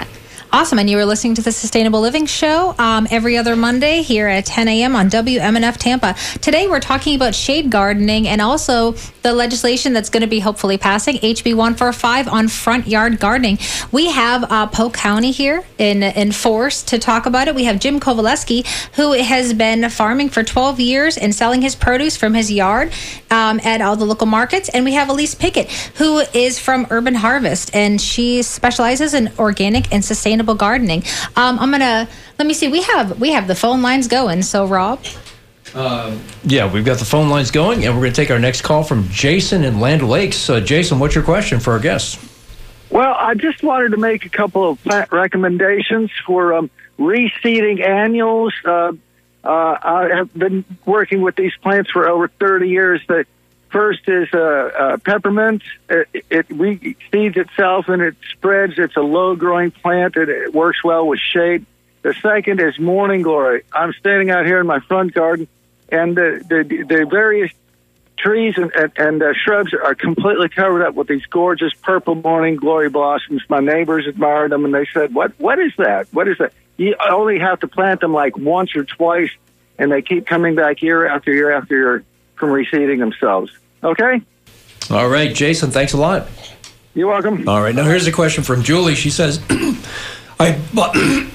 Awesome. And you were listening to the Sustainable Living Show every other Monday here at 10 a.m. on WMNF Tampa. Today we're talking about shade gardening and also the legislation that's going to be hopefully passing, HB 145, on front yard gardening. We have Polk County here in force to talk about it. We have Jim Kovaleski, who has been farming for 12 years and selling his produce from his yard at all the local markets. And we have Elise Pickett, who is from Urban Harvest, and she specializes in organic and sustainable gardening. Let me see. We have the phone lines going. So, Rob. Yeah, we've got the phone lines going, and we're going to take our next call from Jason in Land O'Lakes. Jason, what's your question for our guests? Well, I just wanted to make a couple of plant recommendations for reseeding annuals. I have been working with these plants for over 30 years. The first is peppermint. It reseeds itself and it spreads. It's a low-growing plant, and it works well with shade. The second is morning glory. I'm standing out here in my front garden, and the various trees and shrubs are completely covered up with these gorgeous purple morning glory blossoms. My neighbors admired them, and they said, "What is that? What is that?" You only have to plant them like once or twice, and they keep coming back year after year after year from reseeding themselves. Okay? All right, Jason, thanks a lot. You're welcome. All right, now here's a question from Julie. She says, I bought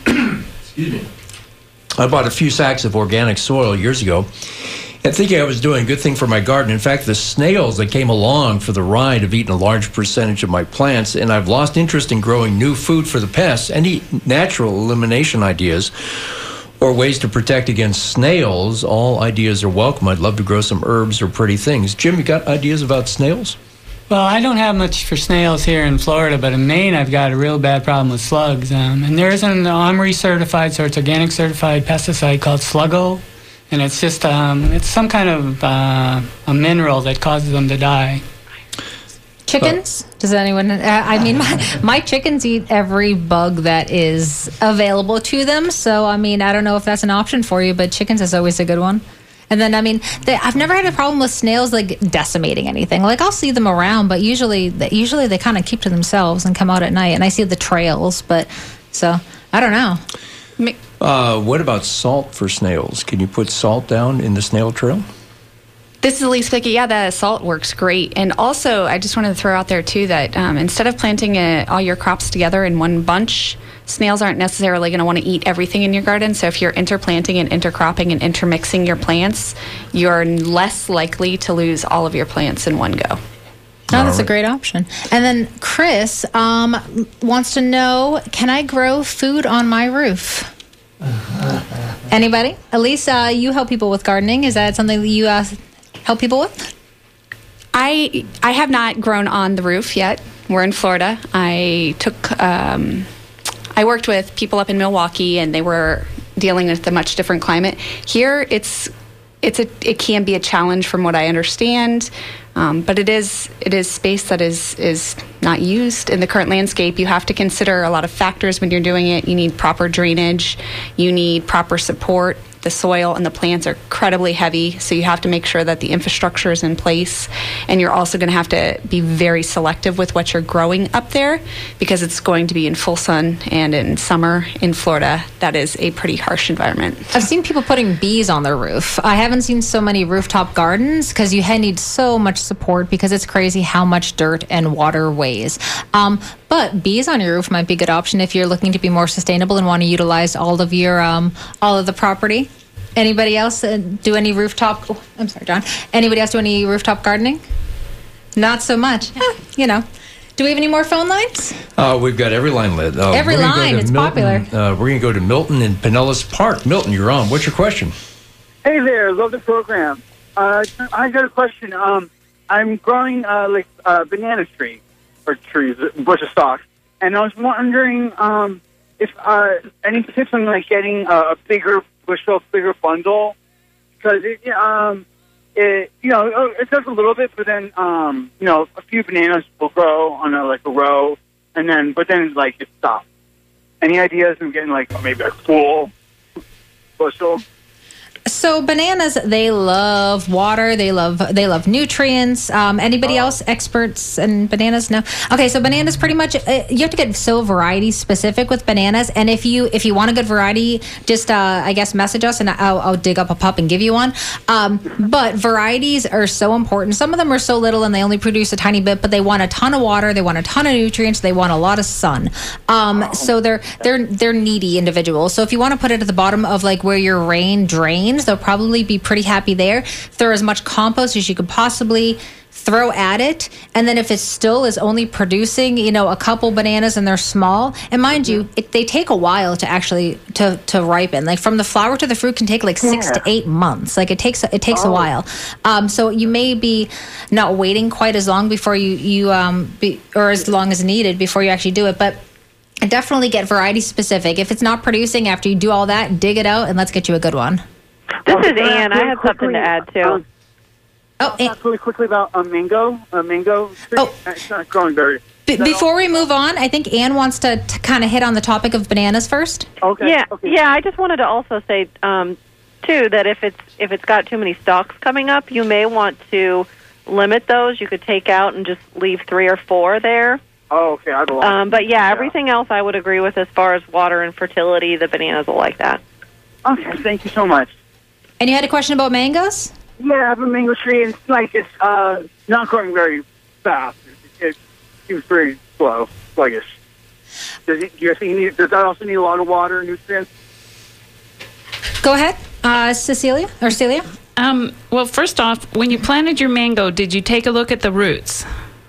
a few sacks of organic soil years ago and thinking I was doing a good thing for my garden. In fact, the snails that came along for the ride have eaten a large percentage of my plants, and I've lost interest in growing new food for the pests. Any natural elimination ideas or ways to protect against snails? All ideas are welcome. I'd love to grow some herbs or pretty things. Jim, you got ideas about snails? Well, I don't have much for snails here in Florida, but in Maine I've got a real bad problem with slugs. And there is an OMRI certified, so it's organic certified pesticide called Sluggo. And it's just, it's some kind of a mineral that causes them to die. Chickens? Does anyone? I mean, my chickens eat every bug that is available to them. So, I mean, I don't know if that's an option for you, but chickens is always a good one. And then, I mean, I've never had a problem with snails like decimating anything. Like, I'll see them around, but usually they kind of keep to themselves and come out at night. And I see the trails, but so I don't know. What about salt for snails? Can you put salt down in the snail trail? This is Elise Pickett. Yeah, the salt works great. And also, I just wanted to throw out there, too, that instead of planting all your crops together in one bunch, snails aren't necessarily going to want to eat everything in your garden. So if you're interplanting and intercropping and intermixing your plants, you're less likely to lose all of your plants in one go. Oh, that's a great option. And then Chris wants to know, can I grow food on my roof? Anybody? Elise, you help people with gardening. Is that something that you help people with? I have not grown on the roof yet. We're in Florida. I worked with people up in Milwaukee, and they were dealing with a much different climate. Here, it can be a challenge from what I understand, but it is space that is not used in the current landscape. You have to consider a lot of factors when you're doing it. You need proper drainage. You need proper support. The soil and the plants are incredibly heavy, so you have to make sure that the infrastructure is in place. And you're also going to have to be very selective with what you're growing up there, because it's going to be in full sun, and in summer in Florida, that is a pretty harsh environment. I've seen people putting bees on their roof. I haven't seen so many rooftop gardens because you need so much support, because it's crazy how much dirt and water weighs. But bees on your roof might be a good option if you're looking to be more sustainable and want to utilize all of your all of the property. Anybody else do any rooftop? Oh, I'm sorry, John. Anybody else do any rooftop gardening? Not so much. Do we have any more phone lines? We've got every line lit. Every line, it's Milton, popular. We're going to go to Milton in Pinellas Park. Milton, you're on. What's your question? Hey there, love the program. I got a question. I'm growing banana trees, bush of stalks, and I was wondering if any tips on like getting a bigger bushel, bigger bundle, because it does a little bit, but then a few bananas will grow on a row, and then it stops. Any ideas on getting maybe a full bushel? So bananas, they love water. They love nutrients. Anybody else experts in bananas? No. Okay, so bananas pretty much you have to get so variety specific with bananas. And if you want a good variety, just I guess message us and I'll dig up a pup and give you one. But varieties are so important. Some of them are so little and they only produce a tiny bit, but they want a ton of water. They want a ton of nutrients. They want a lot of sun. So they're needy individuals. So if you want to put it at the bottom of like where your rain drains, they'll probably be pretty happy there. Throw as much compost as you could possibly throw at it, and then if it still is only producing, a couple bananas and they're small, and mind you, they take a while to actually to ripen. Like from the flower to the fruit can take like 6 to 8 months. Like it takes a while. So you may be not waiting quite as long before or as long as needed before you actually do it, but definitely get variety specific. If it's not producing after you do all that, dig it out and let's get you a good one. This is Ann. I have something to add too. Talk really quickly about a mango. Tree. It's not growing very. Before we move on, I think Ann wants to kind of hit on the topic of bananas first. Okay. Yeah. I just wanted to also say too that if it's got too many stalks coming up, you may want to limit those. You could take out and just leave 3 or 4 there. Oh, okay. I belong. But everything else I would agree with as far as water and fertility. The bananas will like that. Okay. Thank you so much. And you had a question about mangoes? Yeah, I have a mango tree, and it's not growing very fast. It seems very slow, sluggish. Does that also need a lot of water and nutrients? Go ahead, Celia. Well, first off, when you planted your mango, did you take a look at the roots?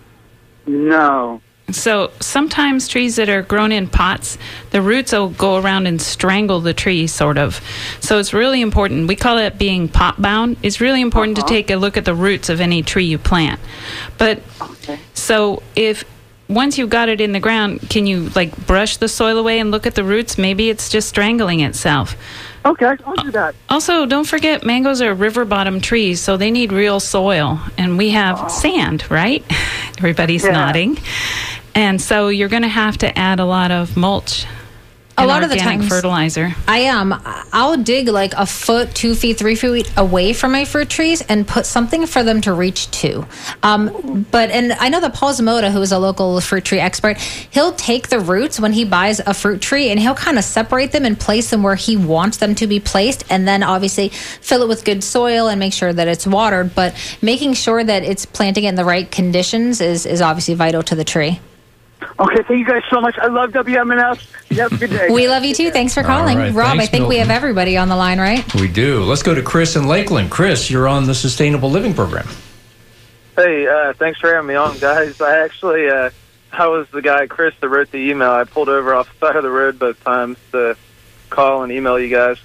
No. So sometimes trees that are grown in pots, the roots will go around and strangle the tree, sort of. So it's really important. We call it being pot bound. It's really important to take a look at the roots of any tree you plant. But so if once you've got it in the ground, can you brush the soil away and look at the roots? Maybe it's just strangling itself. Okay, I'll do that. Also, don't forget, mangoes are river bottom trees, so they need real soil. And we have sand, right? Everybody's nodding. And so you're going to have to add a lot of mulch. A lot of the organic times, fertilizer. I'll dig like a foot, 2 feet, 3 feet away from my fruit trees and put something for them to reach to. And I know that Paul Zamota, who is a local fruit tree expert, he'll take the roots when he buys a fruit tree and he'll kind of separate them and place them where he wants them to be placed, and then obviously fill it with good soil and make sure that it's watered. But making sure that it's planting it in the right conditions is obviously vital to the tree. Okay, thank you guys so much. I love WMNF. You have a good day. We love you too. Thanks for calling. Right. Rob, Thanks, I think Milton. we have everybody on the line, right? We do. Let's go to Chris in Lakeland. Chris, you're on the Sustainable Living Program. Hey, thanks for having me on, guys. I was the guy, Chris, that wrote the email. I pulled over off the side of the road both times to call and email you guys.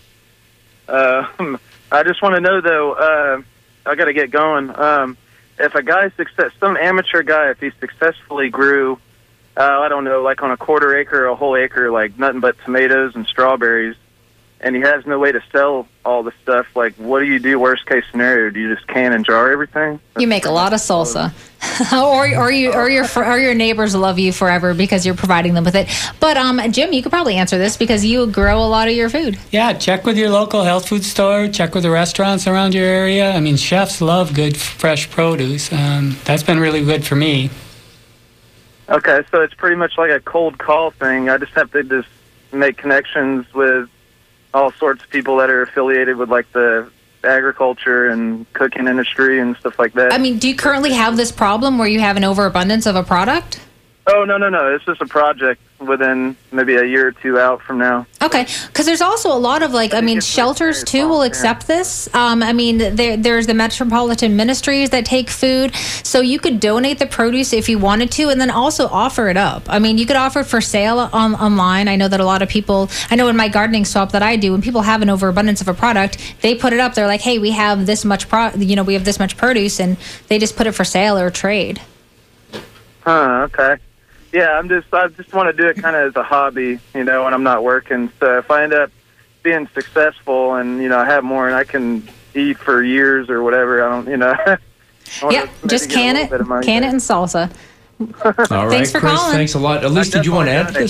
I just want to know, though, I got to get going. If a guy, some amateur guy, if he successfully grew, I don't know, like on a quarter acre or a whole acre, like nothing but tomatoes and strawberries, and he has no way to sell all the stuff, like what do you do worst case scenario? Do you just can and jar everything? You make a lot of salsa. or your neighbors love you forever because you're providing them with it. But Jim, you could probably answer this because you grow a lot of your food. Yeah, check with your local health food store, check with the restaurants around your area. I mean, chefs love good fresh produce. That's been really good for me. Okay, so it's pretty much like a cold call thing. I just have to just make connections with all sorts of people that are affiliated with like the agriculture and cooking industry and stuff like that. I mean, do you currently have this problem where you have an overabundance of a product? Oh, no. It's just a project within maybe a year or two out from now. Okay, because there's also a lot of shelters too will accept this. There's the Metropolitan Ministries that take food, so you could donate the produce if you wanted to, and then also offer it up. I mean, you could offer it for sale online. I know that a lot of people. I know in my gardening swap that I do, when people have an overabundance of a product, they put it up. They're like, "Hey, we have this much we have this much produce," and they just put it for sale or trade. Okay. Yeah, I just want to do it kind of as a hobby, when I'm not working. So if I end up being successful and, I have more and I can eat for years or whatever, I don't, Yeah, just can it in salsa. All right, Thanks for Chris, calling. thanks a lot. Elise, did you want to add to this?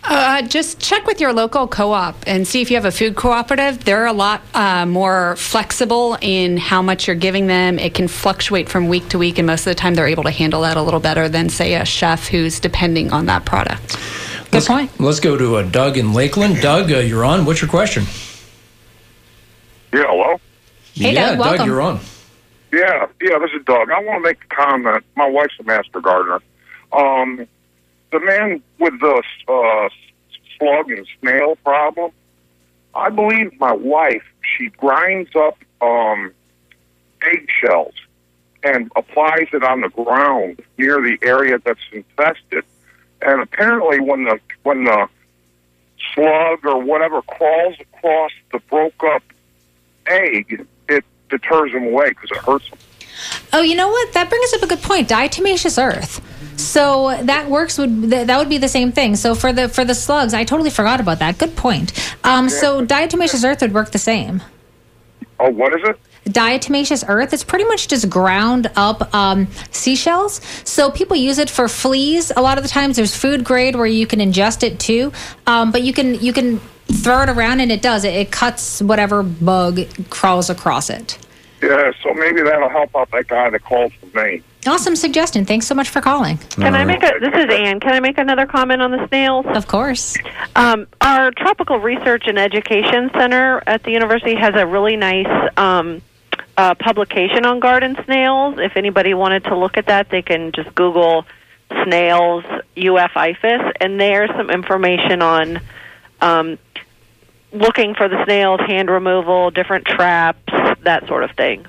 Just check with your local co-op and see if you have a food cooperative. They're a lot more flexible in how much you're giving them. It can fluctuate from week to week, and most of the time they're able to handle that a little better than, say, a chef who's depending on that product. Good point. Let's go to Doug in Lakeland. Doug, you're on. What's your question? Yeah, hello? Hey, yeah, Doug, welcome. You're on. Yeah, this is Doug. I want to make a comment. My wife's a master gardener. The man with the slug and snail problem, I believe my wife, she grinds up eggshells and applies it on the ground near the area that's infested. And apparently when the slug or whatever crawls across the broke up egg, it deters them away because it hurts them. Oh, you know what? That brings up a good point. Diatomaceous earth. So that that would be the same thing. So for the slugs, I totally forgot about that. Good point. So diatomaceous earth would work the same. Oh, what is it? Diatomaceous earth. It's pretty much just ground up seashells. So people use it for fleas. A lot of the times there's food grade where you can ingest it too. But you can throw it around and it does. It cuts whatever bug crawls across it. Yeah, so maybe that'll help out that guy that called from Maine. Awesome suggestion. Thanks so much for calling. Can I make this is Ann. Can I make another comment on the snails? Of course. Our Tropical Research and Education Center at the university has a really nice publication on garden snails. If anybody wanted to look at that, they can just Google snails UF IFAS, and there's some information on looking for the snails, hand removal, different traps, that sort of thing.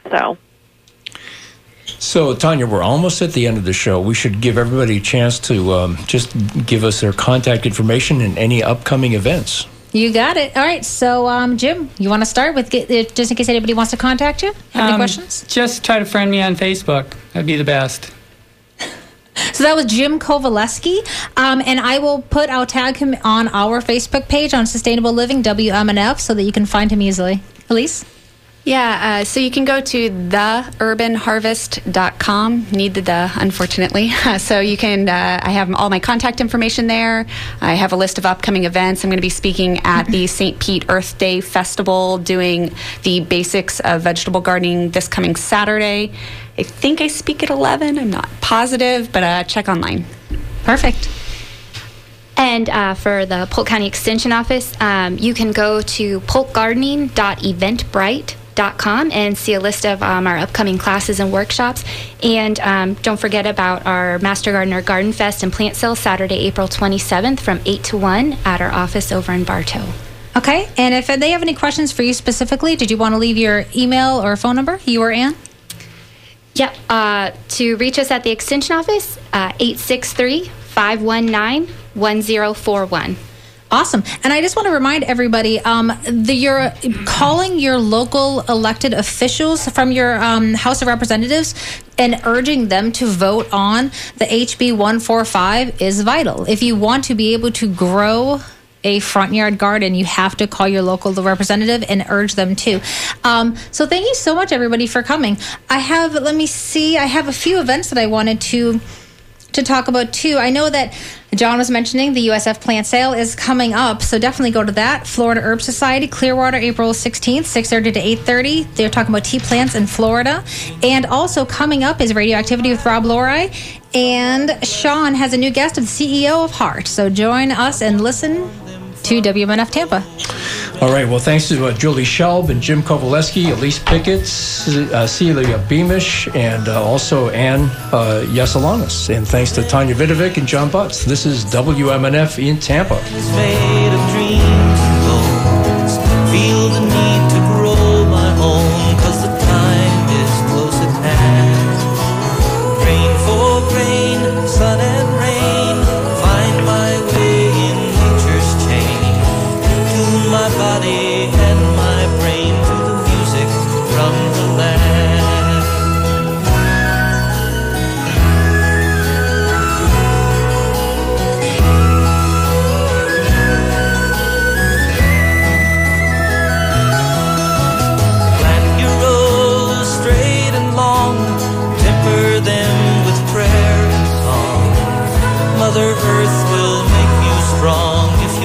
So, Tanya, we're almost at the end of the show. We should give everybody a chance to just give us their contact information and any upcoming events. You got it. All right. So, Jim, you want to start with, just in case anybody wants to contact you? Have any questions? Just try to friend me on Facebook. That'd be the best. So that was Jim Kovaleski, and I'll tag him on our Facebook page on Sustainable Living WMNF so that you can find him easily. Elise? Yeah, so you can go to theurbanharvest.com. Need the "the," unfortunately. So you can, I have all my contact information there. I have a list of upcoming events. I'm going to be speaking at the St. Pete Earth Day Festival, doing the basics of vegetable gardening this coming Saturday. I think I speak at 11. I'm not positive, but check online. Perfect. And for the Polk County Extension Office, you can go to polkgardening.eventbrite.com and see a list of our upcoming classes and workshops. And don't forget about our Master Gardener Garden Fest and Plant Sale Saturday, April 27th from 8 to 1 at our office over in Bartow. Okay. And if they have any questions for you specifically, did you want to leave your email or phone number, you or Ann? Yep. To reach us at the Extension Office, 863-519-1041. Awesome. And I just want to remind everybody, you're calling your local elected officials from your House of Representatives and urging them to vote on the HB 145 is vital. If you want to be able to grow a front yard garden, you have to call your local representative and urge them to. So thank you so much, everybody, for coming. I have a few events that I wanted to talk about too. I know that John was mentioning the USF plant sale is coming up, so definitely go to that. Florida Herb Society, Clearwater, April 16th, 6:30 to 8:30. They're talking about tea plants in Florida. And also coming up is Radioactivity with Rob Loray. And Sean has a new guest of the CEO of Heart. So join us and listen to WMNF Tampa. All right. Well, thanks to Julie Shelb and Jim Kovaleski, Elise Pickett, Celia Beamish, and also Ann Yasalanis. And thanks to Tanya Vidovic and John Butts. This is WMNF in Tampa. It's made of dreams and goals. Feel the need to grow my own, 'cause the time is close at hand. Grain for grain, sun and rain, find my way in nature's chain. Tune my body and my brain to the music from the land. Plant your rows straight and long, temper them with prayer and song. Mother Earth will make you strong if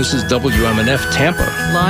This is WMNF Tampa.